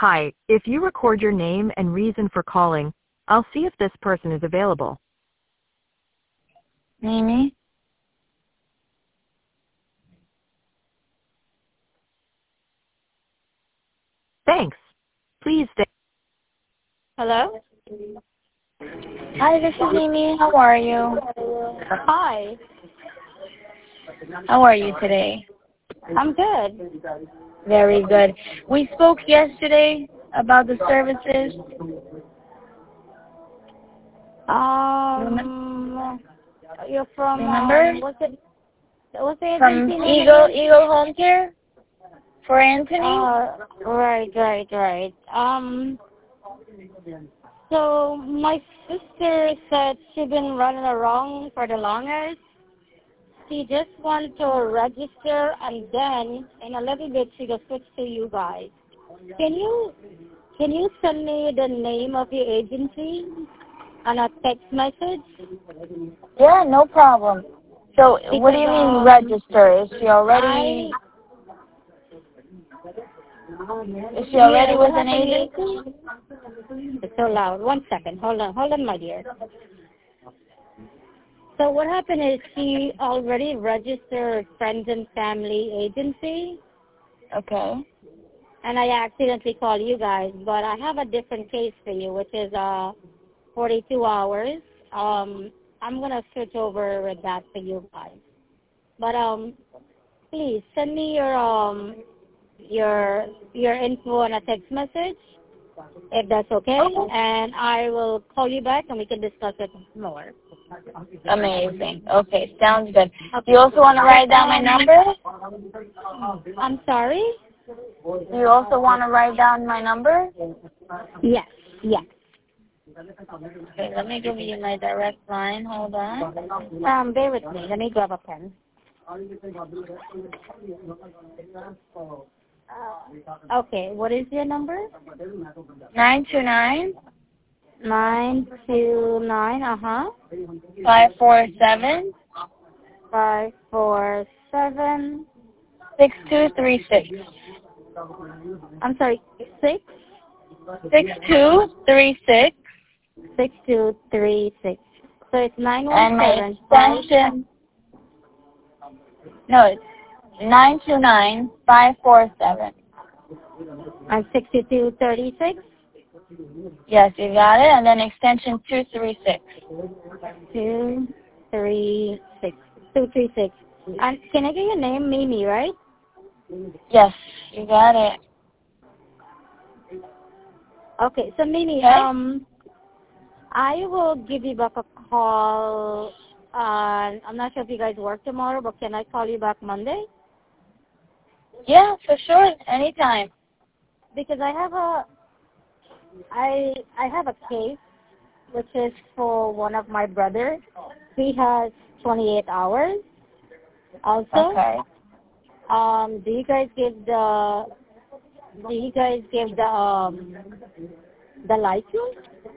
Hi, if you record your name and reason for calling, I'll see if this person is available. Mimi? Thanks. Please stay. Hello? Hi, this is Mimi. How are you? Hi. How are you today? I'm good. Very good. We spoke yesterday about the services. You're from, Remember? what's the From agency name Eagle again? Home Care for Anthony? Right. So my sister said she's been running around for the longest. She just wants to register, and then in a little bit she will switch to you guys. Can you send me the name of your agency on a text message? Yeah, no problem. So what do you mean register? Is she already with an agency? It's so loud. 1 second. Hold on, my dear. So what happened is she already registered Friends and Family Agency. Okay. And I accidentally called you guys, but I have a different case for you, which is 42 hours. I'm gonna switch over with that for you guys. But please send me your info on a text message, if that's okay, and I will call you back and we can discuss it more. Amazing. Okay, sounds good. Okay. You also want to write down my number? I'm sorry? Do you also want to write down my number? Yes. Okay, let me give you my direct line. Hold on. Bear with me. Let me grab a pen. Okay, what is your number? 929 929, 547 547. 6236. I'm sorry, 6236. 6236. So it's And my 917. extension, no, it's 929 547. I'm 6236. Yes, you got it. And then extension 236. 236. And can I get your name? Mimi, right? Yes, you got it. Okay, so Mimi, Okay. I will give you back a call. I'm not sure if you guys work tomorrow, but can I call you back Monday? Yeah, for sure. Anytime. Because I have a case which is for one of my brothers. He has 28 hours. Also, Okay. do you guys give the license?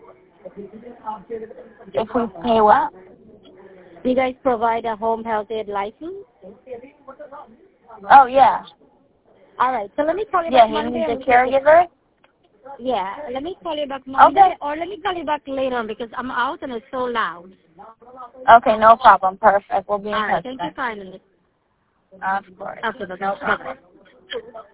If we pay what? Do you guys provide a home health aid license? Oh, yeah. All right. So let me call you Yeah, back he Monday. needs a caregiver? Yeah, let me call you back Monday, Okay. or let me call you back later on because I'm out and it's so loud. Okay, no problem. Perfect. We'll be in All right. touch Thank you then. kindly. Of course. Okay, No problem.